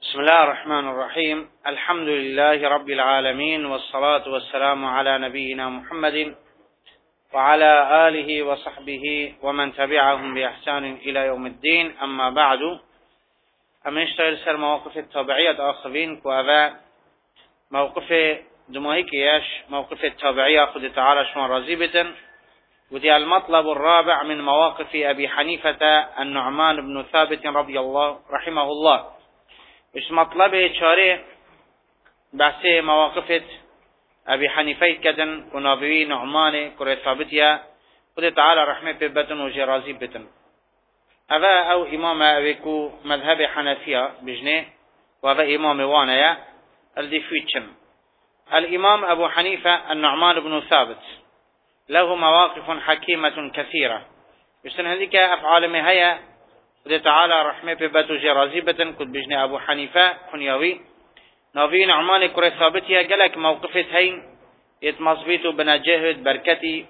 بسم الله الرحمن الرحيم. الحمد لله رب العالمين، والصلاة والسلام على نبينا محمد وعلى آله وصحبه ومن تبعهم بإحسان إلى يوم الدين. أما بعد، أمنشتغل سر مواقف التابعية آخرين وأبا موقف دمائكياش موقف التابعية خد تعالى شوان رزيبة. ودي المطلب الرابع من مواقف أبي حنيفة النعمان بن ثابت رضي الله رحمه الله. إيش مطلبه شارع بحث مواقف أبي حنيفة كدن ونابي نعمان كره ثابتيا خد تعالى رحمه ببتن وجرازي بتن. أبا أو إمام أبيكو مذهب حنفية بجنه، وأبا إمام وانيا الدفيتشن. الإمام أبو حنيفة النعمان بن ثابت له مواقف حكيمة كثيرة، يسن هذيك أفعال مهيا خد تعالى رحمه ببتو جرازي بتن كد بجنه أبو حنيفة كنياوي نابي نعمان كره ثابتيا قالك موقفت هين يتمصبيتو بنجهد بركتي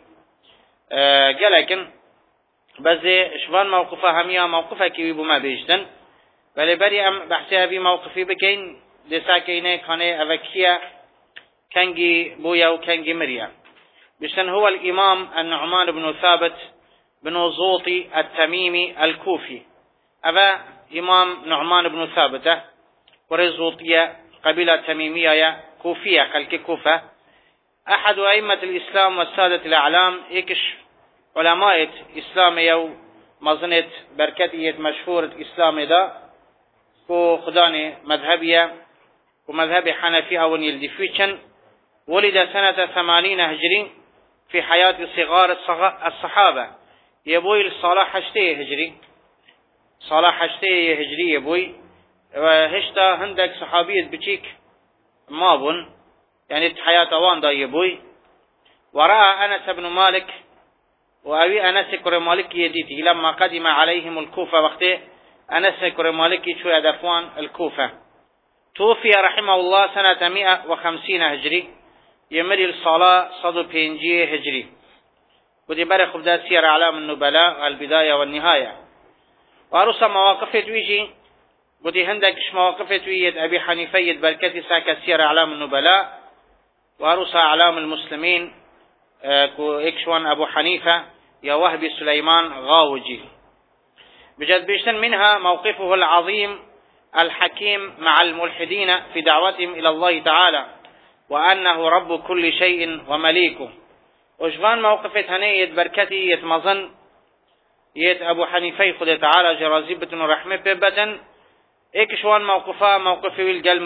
قالكن بزي شوان موقفها هميا موقفها كيوي بما بيجتن، ولی بری ام بحثها بي موقفي بكين دسا كينه كانه اوكيا كنجي بويا وكنجي مريا بشن. هو الإمام النعمان بن ثابت بن زوطي التميمي الكوفي. أبا إمام نعمان بن ثابت ورزوطية قبيلة تميمية كوفية خلق كوفة، أحد أئمة الإسلام والسادة الأعلام. إكش علماء إسلامية ومظنة بركتية مشهورة إسلامي دا كو خداني مذهبية ومذهب حنفي أو يلدفيتشن. ولد سنة 80 هجري في حياة صغار الصحابة. يبوي الصلاح هشتي هجري، صلاح هشتي هجري يبوي، وهشتا هندك صحابية بشيك مابن يعني حياة وان دا يبوي. ورأى أنس بن مالك وأبي أنس كر مالك يديتي لما قدم عليهم الكوفة وقته أنس كر مالك شو أدفوان الكوفة. توفي رحمه الله سنة 150 هجري، يمري الصلاة صدو بينجي هجري. ودي بري خبدا سير أعلام النبلاء البداية والنهاية. وأرسى مواقف تويجي ودي هندك مواقف تويد أبي حنيفة بركتي ساكا سير أعلام النبلاء، وأرسى أعلام المسلمين كو إكشوان أبو حنيفة يا وهبي سليمان غاوجي. بجد بيشتن منها موقفه العظيم الحكيم مع الملحدين في دعوتهم إلى الله تعالى وأنه رب كل شيء ومليكه. وشفان موقفت هنية بركتي يتمظن يت أبو حنيفة خد تعالى جرازيبة ورحمة ببتن. إكشوان موقفها موقفه الجل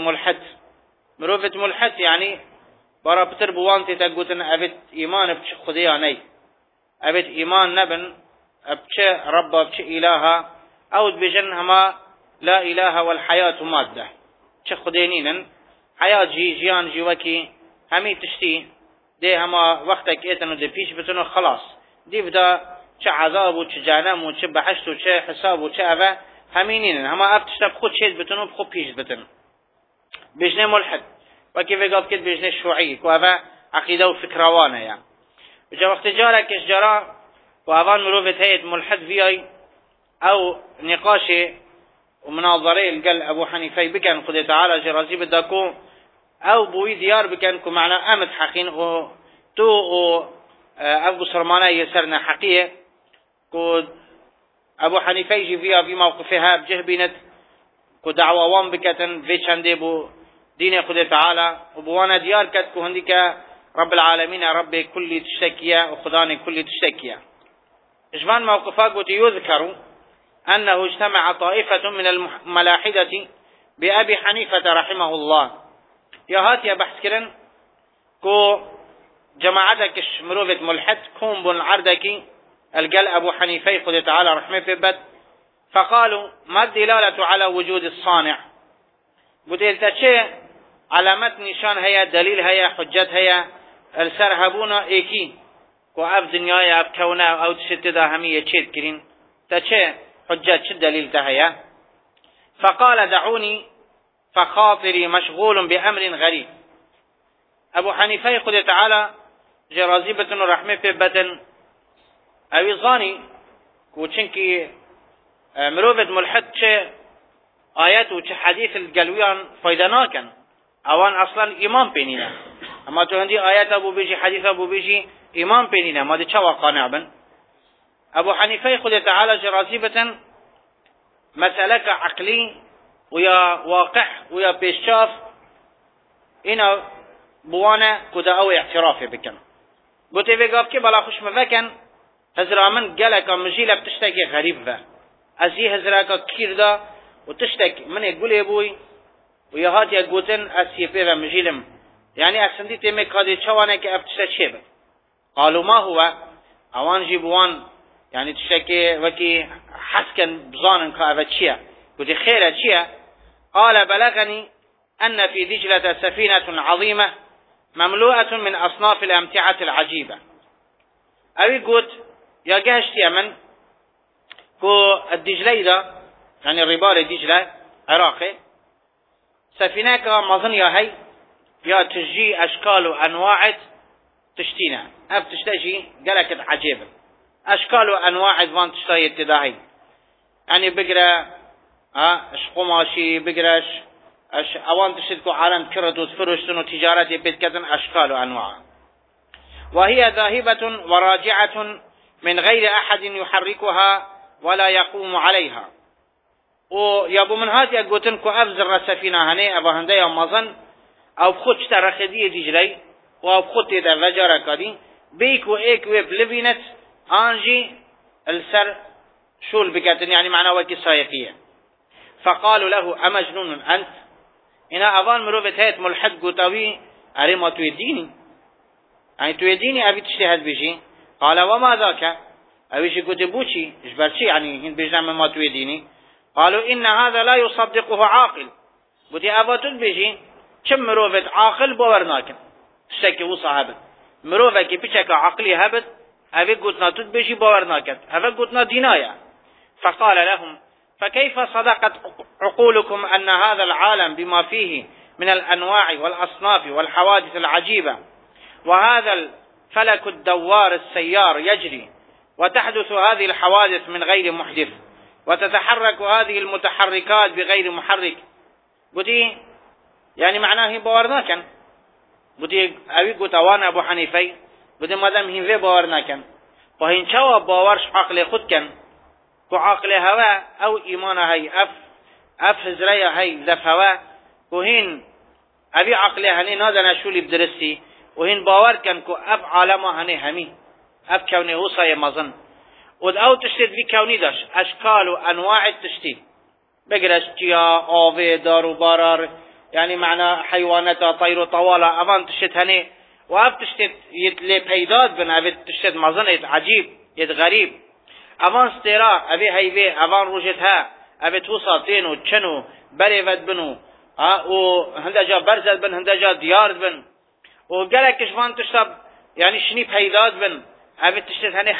مروفة ملحد يعني برا بتر بوانتي تقولن أبت إيمان بش خدياني أبت إيمان نبن بش رب بش إلها أو بجن هما لا إله والحياة مادة بش خدينين حياة جيان جيوكي همي تشتي دي هما وقتك إتنو دي بيش بتنو خلاص دي بدا چه عذاب و چه جهنم و چه بحشت و چه حساب و چه أفا همينين هما أفتشتا بخود شيد بتنو بخود بيش بتن بجنه ملحد وكيف قال كده بجنه شوعي وأفا عقيدة وفكروانه يعني. وجا وقت جارك إشجارا وأفان مروفة هيئة ملحد فيها أو نقاشي ومناظرة القل أبو حنيفة بكن خد تعالى جرازي بدكو أو بوي ديار بكنكو معنا أمد حقين و تو أبو سرمانة يسرنا حقية كو أبو حنيفة يجي فيها في موقفها بجهبينت كو دعوة وان بكتن في چنده بو دين خد تعالى وبوانا ديار كتكو هندك رب العالمين رب كل تشتكيا وخدان كل تشتكيا. إجبان موقفها قلت يذكر أنه اجتمع طائفة من الملاحدة بأبي حنيفة رحمه الله. يا هات يا بحث كرن كو جماعتك مروفة ملحد كوم بن عردك القل أبو حنيفة خد تعالى رحمه ببت. فقالوا ما الدلالة على وجود الصانع؟ قلت إذا شيء علامات نشان هيا دليل هيا حجت هيا السرهبونا إيكي كو أب دنيايا أب كونا أو تشتدا همية شيد كرين تشي حجت شد دليل تهيا. فقال دعوني فخاطري مشغول بأمر غريب. أبو حنيفة خد تعالى جرازيبة رحمه ببتن أوي ظاني كو چنكي مروفت ملحد چه آیت و چه حدیث الگلویان فایده ناکن اوان اصلا ایمان پینینه اما تو هندی آیت ابو بیجی حدیث ابو بیجی ایمان پینینه ما دی چه قانع بن ابو حنیفه خود تعالی جرازی بتن مسئله که عقلی و یا واقع و یا پیشچاف اینا بوانه کده او اعتراف بکن گوته ویگاب که بلا خوش مفکن هزرا من گلکا مجیل بتشتکی غریب و از یه هزرا که کیر دا و تشتک من گوله بوی و یا هات یا گوتن از یه پیو مجیلم یعنی اصندی تیمه کادی چوانه که ابتشت چه بد قالوا ما هو اوان جیبوان يعني تشتكي وكي حسكن بظان كأبا تشيا قلت خير تشيا قال بلغني أن في دجلة سفينة عظيمة مملوءة من أصناف الأمتعة العجيبة أبي قلت يا جهشت يمن كو الدجلة ده يعني الربار الدجلة عراقي سفينة كمظن يا هي يا تجي أشكال وأنواع تشتينا أب تشتجي قالك عجيبة اشكال و انواع ادوان تشتای ابتدائی يعني بقرا اش قماشي بقراش اش اوان تشتكو عالم كرد وتفرشتن وتجارات يبتكتن اشكال و انواع وهي ذاهبة وراجعة من غير احد يحركها ولا يقوم عليها ويابو من هات يقوتن كو افزر السفينة هني ابا هنده يا مظن او بخود ترخدي دجلي و بخود تيدا وجارة كادي بيكو ايك ويب لبينت آنجي السر شول بكاتن يعني معنى وكي سايقية فقالوا له أمجنون أنت إنا أظن مروفت هيت ملحد قطوي أري ما تويديني يعني تويديني أبي تشتهد بيجي قال وما ذاك أبيشي قتبوشي إجبرشي يعني هن بيجنام ما تويديني قالوا إن هذا لا يصدقه عاقل قلت أباتون بيجي كم مروفت عاقل بورناكن تشتكي وصاحبت مروفك بيشك عقلي هبت هذا قلتنا تدبشي باورناكت هذا قلتنا دينايا فقال لهم فكيف صدقت عقولكم أن هذا العالم بما فيه من الأنواع والأصناف والحوادث العجيبة وهذا الفلك الدوار السيار يجري وتحدث هذه الحوادث من غير محدث وتتحرك هذه المتحركات بغير محرك قلتي يعني معناه باورناكن قلتي أبي قلت أوانا أبو حنيفي بده مادام هنوی باور نکن و هنچوا باورش عقل خود کن که عقل هوا او ایمان هی اف هزره هی دف هوا که هن ابی عقل هنی نادن شولی بدرستی و هن باور کن که اب عالم هنی همی اب کونی حوصای مزن و او تشتید بی کونی داشت اشکال و انواع تشتید بگرش جیا آوه دار و بارار يعني معنى حيوانات طير وطوالة أبان تشتید هنی و اف تشتید يتلي پیداد بن ابي تشتید مزن يت عجيب يت غريب امان استرا ابي هيبي امان روجتها ابي توصاتين و چنو بري ود بنو و هندجا برزد بن هندجا ديار بن و گلکش وان تشتب يعني شني پیداد بن ابي تشتید هني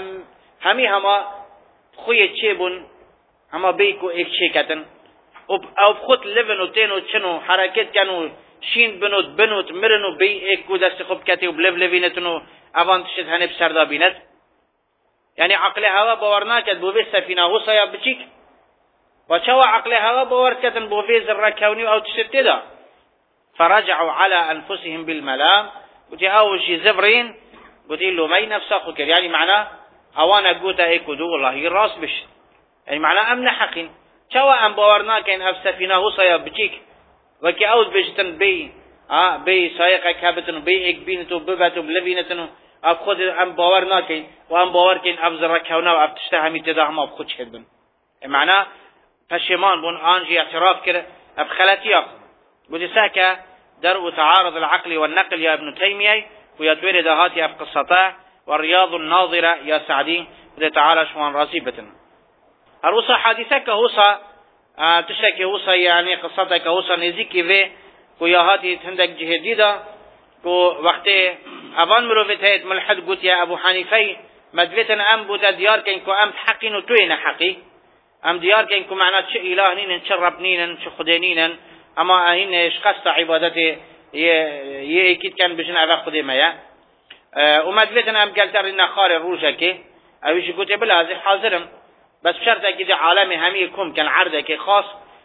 هما خوی چه بن هما بيكو ایک چه کتن او خود لبن و تين و چنو حرکت کنو شین بنوت مرنو بی ایک کو دست خوب کتی و بلب لبینتنو اوان تشد هنب سردا بیند یعنی عقل هوا باور نکد بو بی سفینه هو سایا بچیک و چوا عقل هوا باور کتن بو بی ذره کونی او تشد تدا فرجعوا على انفسهم بالملام قلت اوشي زبرين قلت له ما نفسه خكر يعني معناه اوانا قوتا ايكو دو والله الراس بش يعني معناه امن حقين چوا ام باور نکن اف سفینه هو سایا بچیک وكي أود بيجتن بي سايقة كابتن بي إك بينتو ببتو بلبينتنو أب خود أم باور ناكين وأم باور كين أبزر كونا وأب تشتهمي تداهم أب خود شهد بن معناه فشمان بون آنجي اعتراف كر أب خلاتيق قد ساكا درء تعارض العقل والنقل يا ابن تيمية ويتوير دهاتي أب قصتا والرياض الناظرة يا سعدي قد تعالى شوان راسيبة الوصى حادثة كهوصى تشتكي هوصا يعني قصتك هوصا نزيكي في كو يهاتي هندك جهديدا كو وقت ابان مروفت هيت ملحد قلت يا ابو حنيفي مدفتن ام بوتا ديار كين كو ام حقين وتوين حقي ام ديار كين كو معنات شو اله نين شرب نين شو خدينين اما هن ايش قصت عبادتي يكيد كان بجنا ابا خدي مايا ومدفتن ام قالتر ان خار الروجكي اويش قلت بلا زي حاضرم بس بشرط اكيد عالم همي كم كان عرضه كي خاص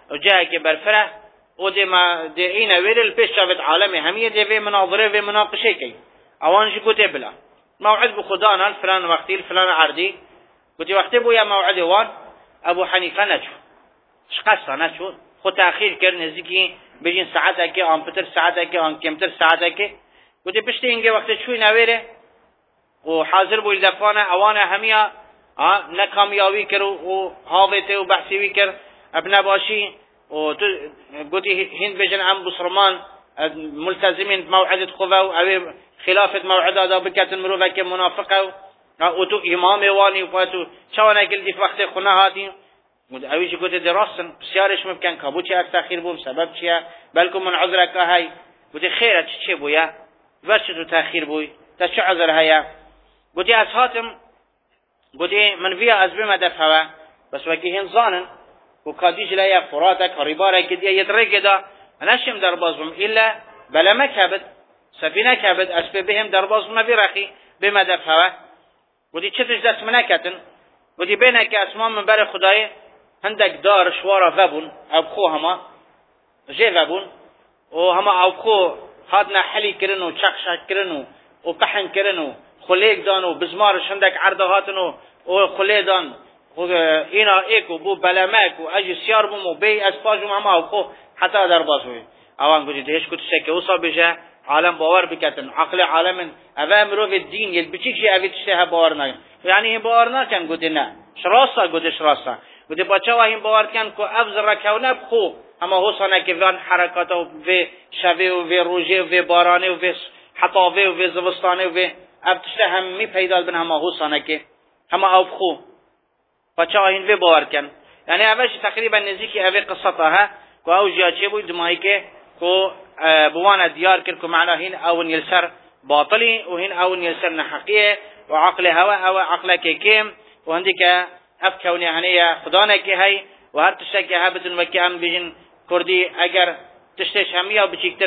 وجاء كبرفره ودي ما دينا وير البيش شافت عالمي همية دي في مناظرة في مناقشة كي اوانش قلت بلا موعد بخدانا الفلان وقتي الفلان عردي قلت وقتي بو يا موعد وان ابو حنيفة نشو شقصة نشو خو تأخير كر نزيكي بيجين ساعتك آن بتر ساعتك آن كمتر ساعتك قلت بشتي إنجي وقت شوي نويره وحاضر بو الدفانة أوانا هميا نكامياوي كر وهاوته وبحثي كر ابن باشي قلت هند بيجن عم بصرمان ملتزمين بموعدة خذوا أو خلافة موعدة دا بكت المروفة كمنافقة وتو إمام واني وتو شوانا قلت في وقت خنا هاتي اویش گوته درستن بسیارش ممکن کابو چه اک تاخیر بوم سبب چیه بلکه من عذرک های گوته خیره چه بویا ورچ تو تاخیر بوی تا چه عذر هیا گوته از هاتم گوته من ویا از بما دفعه بس وکی هن زانن و کادیج لیا فراتک ریبارک دیه یدرک دا انشم در بازم الا بلا مکبد سفینه کبد اسب بهم در بازم نبیرخی بما دفعه گوته چتش دست منکتن گوته بینک اسمان من بر خدای هندك دار شوارا فبون او خو هما جي فبون وهما او خو هادنا حلي كرنو چخشك كرنو وقحن كرنو خليك دانو بزمارش هندك عردهاتنو وخليدان اینا ایکو بو بلماکو اجي سيار بومو بي اسپاجو هما او خو حتى دربازوي اوان گوجي دهش كنت شكي وصا بجا عالم باور بكتن عقل عالم اوامرو في الدين يلبچيك شي اوي تشتها باورنا يعني باورنا كان گوتي نه شراسا گوتي شراسا بده بچه واهیم باور کن که افز رکونه بخو اما حسانه که وان حرکات و شوه و روژه و بارانه و حطاوه و زوستانه و ابتشته همی پیدال بن همه حسانه که همه او بخو بچه واهیم باور کن یعنی اولش تقریبا نزدیکی اوی قصته ها که او جاچه بود دمایی که بوانا دیار کرد که معنا هین او نیلسر باطلی و هین او نیلسر نحقیه و عقل هوا او عقل که کم و هندی که اف كوني هنيا خدانا كي هي وهر تشكي هابت المكي ام بيجن كردي اگر تشتش هميا بچيكتر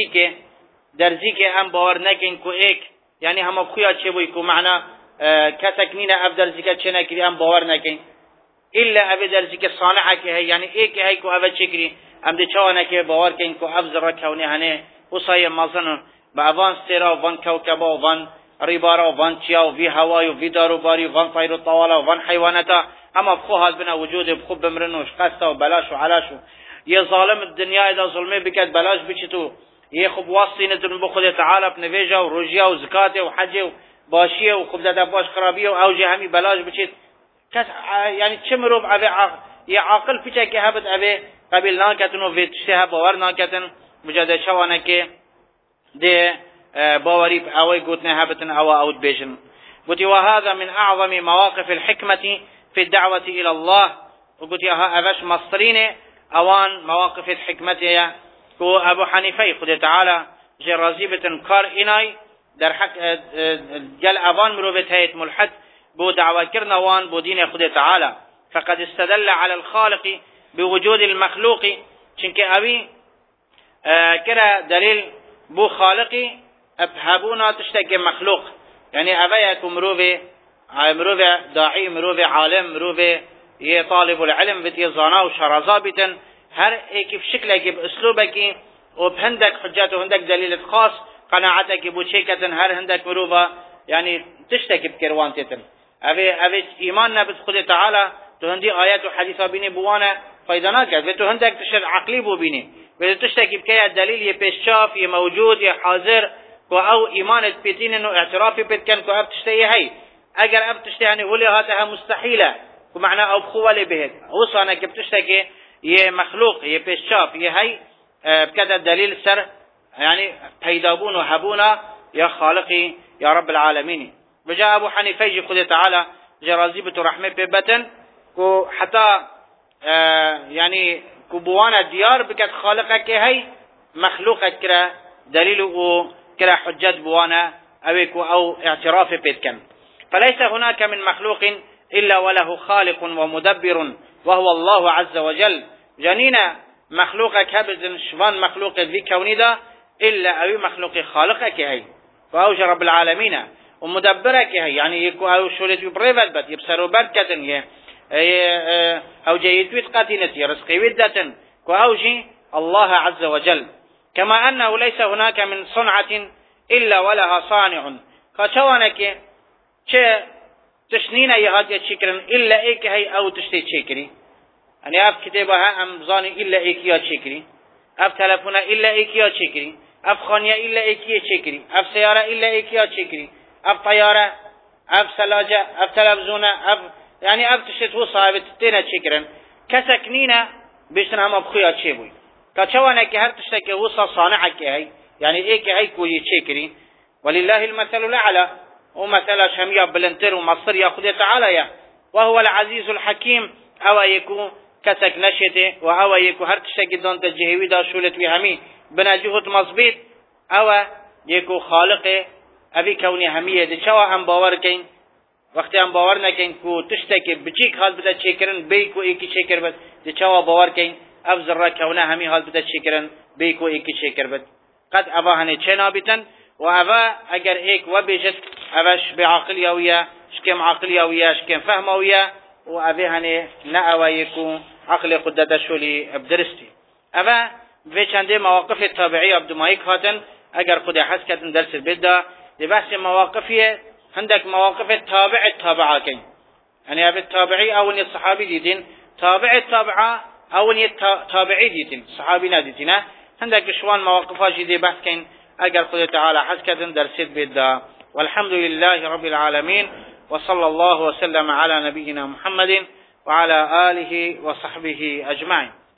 درزي كي ام باور نكين كو ايك يعني هم خويا چه بوي كو معنا كتكنين اف درزي كه چنا كري ام باور نكين الا ابي درزي كه صانعه كي هي يعني ايك هي كو اف چكري ام دي چوانا كي باور كين كو افز را كوني هني وصاي مازن باوان سيرا وان كوكبا وان ريبارا وان تشيا وفي هواي وفي دارو باري وان طير الطوالة وان حيواناتا اما بخو هاد بنا وجود بخو بمرنوش قستا وبلاش وعلاشو يه ظالم الدنيا اذا ظلمي بكت بلاش بچتو يه خب واصينتن بخود تعالى بنفيجا وروجيا وزكاته وحجه وباشيه وخبزة باش خرابيه واوجه همي بلاش بچت كس يعني تشمرو ابي يه عاقل فيچا كي هبت ابي قبل ناكتن و تشتها باور ناكتن مجاده شوانا كي دي باوري اوي قوتنا هبتن او اوت بيشن قلت وهذا من اعظم مواقف الحكمة في الدعوة الى الله وقلت ها ابش مصرين اوان مواقف الحكمة كو ابو حنيفة خد تعالى جرازيبة كار اناي در حق جل ابان مروبت هيت ملحد بو دعوة كرنا وان بو دين خد تعالى فقد استدل على الخالق بوجود المخلوق چنك ابي كرا دليل بو خالقي ابهبونا تشتكي مخلوق يعني ابايكم مروفي داعي مروفي عالم مروفي طالب العلم بتي زانا وشرازابتا هر كيف شكلك باسلوبك وبهندك حجات وهندك دليل خاص قناعتك بوشيكة هر هندك مروفا يعني تشتكي بكروانتتن ابي ايماننا بخد تعالى تو هندي ايات وحديثه بيني بوانا فايدنا كذا تو هندك تشر عقلي بو بيني بتشتكي بكيا دليل يبشاف موجود حاضر او ايمانت بيتين انه اعترافي بتكن كو ابتشتي هي اگر ابتشتي يعني ولي هاتها مستحيله ومعنى او خوله به وصانا كبتشتكي يه مخلوق يه بشاف يه هي بكذا دليل سر يعني پیدابون وهبونا يا خالقي يا رب العالمين وجاء ابو حنيفه يجي خد تعالى جرازيبه رحمه ببتن كو حتى يعني كبوانا ديار بكت خالقك هي مخلوقك كرا دليله كرا حجت بوانا او اعتراف بيتكن فليس هناك من مخلوق إلا وله خالق ومدبر وهو الله عز وجل جنينا مخلوقك هبزن شوان مخلوق ذي كوني دا إلا أو مخلوق خالقك هي فأوجه رب العالمين ومدبرك هي يعني يكو أو شولت يبريفت بات يبسروا بركة هي أو جيد بيت قاتنتي رزقي ودة كأوجي الله عز وجل، كما أنه ليس هناك من صنعة إلا ولها صانع، كشوانك چه تشنين يهاد يتشكرن إلا إيك هي أو تشتي تشكري، يعني أف كتابها أم زاني إلا إيك يا تشكري، أف تلفونا إلا إيك يا تشكري، أف خانية إلا إيك يا تشكري، أف سيارة إلا إيك يا تشكري، أف طيارة، أف ثلاجة، أف تلفزونة، أف يعني أف تشتو صاحبة تينا تشكرن كسكنينة بيشتن هم أبخيات شيبوي، كشوانك هر تشتكي وصا صانعك هي يعني إيك هي كوي تشكري، ولله المثل الأعلى، ومثل شميع بلنتر ومصر يأخذ تعالى، وهو العزيز الحكيم، أو يكون كسك نشته، وهو يكون هر تشتكي دون تجهوي دا شولت وهمي بنجهد مصبيت، أو يكون خالق أبي كوني همية دي شوا هم باور كين، وقت هم باور نكين كو تشتكي بچيك حال بدا تشكرن بيكو ايكي تشكر بد دي شوا باور كين افزر را كونه همي حال بدا تشكرن بيكو ايكي تشكر بد قد ابا هنه چنا بيتن وابا اگر ايك وبيجت اباش بعقليه ويا شكم عقليه ويا شكم فهمه ويا وابي هنه ناوا يكون عقل قدده شولي بدرستي ابا في چنده مواقف التابعي عبد مايك هاتن اگر خود حس کردن درس بدا دي بحث مواقفيه عندك مواقف التابع التابعة كين يعني أبي التابعي أو ني الصحابي ديتين تابع التابعة أو ني التابعي ديتين صحابي ناديتنا عندك شوان مواقفها جدي بحث كين أجر قدر تعالى حسكة درسيت بيدا والحمد لله رب العالمين وصلى الله وسلم على نبينا محمد وعلى آله وصحبه أجمعين.